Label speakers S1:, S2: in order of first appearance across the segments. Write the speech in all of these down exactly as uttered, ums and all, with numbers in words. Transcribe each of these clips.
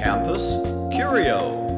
S1: Campus Curio。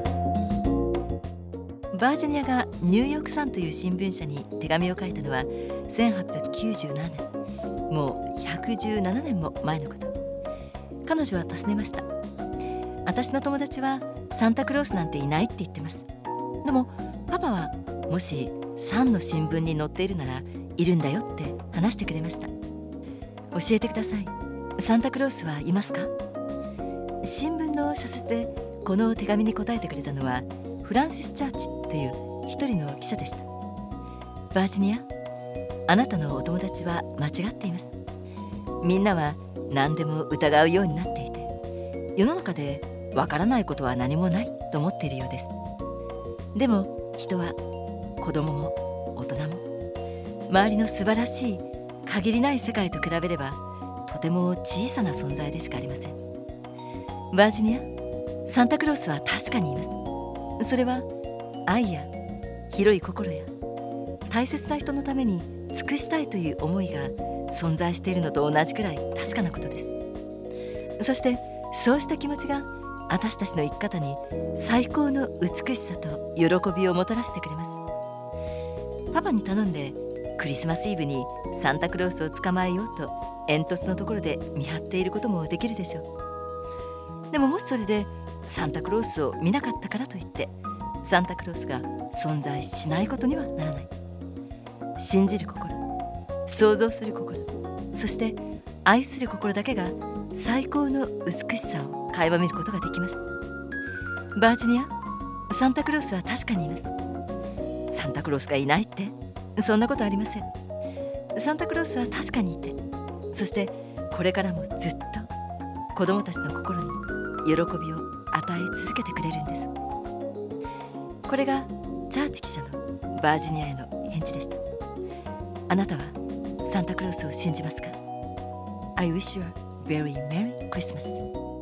S2: バージニアがニューヨークサンという新聞社に手紙を書いたのはせんはっぴゃくきゅうじゅうななねん、もうひゃくじゅうななねんも前のこと。彼女は尋ねました。私の友達はサンタクロースなんていないって言ってます。でもパパはもしサンの新聞に載っているならいるんだよって話してくれました。教えてください。サンタクロースはいますか？新聞の社説でこの手紙に答えてくれたのはフランシス・チャーチという一人の記者でした。バージニア、あなたのお友達は間違っています。みんなは何でも疑うようになっていて、世の中でわからないことは何もないと思っているようです。でも人は子供も大人も周りの素晴らしい限りない世界と比べればとても小さな存在でしかありません。バージニア、サンタクロースは確かにいます。それは愛や広い心や大切な人のために尽くしたいという思いが存在しているのと同じくらい確かなことです。そしてそうした気持ちが私たちの生き方に最高の美しさと喜びをもたらしてくれます。パパに頼んでクリスマスイブにサンタクロースを捕まえようと煙突のところで見張っていることもできるでしょう。でももしそれでサンタクロースを見なかったからといってサンタクロースが存在しないことにはならない。信じる心、想像する心、そして愛する心だけが最高の美しさを垣間見ることができます。バージニア、サンタクロースは確かにいます。サンタクロースがいないってそんなことありません。サンタクロースは確かにいて、そしてこれからもずっと子供たちの心に喜びを与え続けてくれるんです。これがチャーチ記者のバージニアへの返事でした。あなたはサンタクロースを信じますか？ I wish you a very Merry Christmas.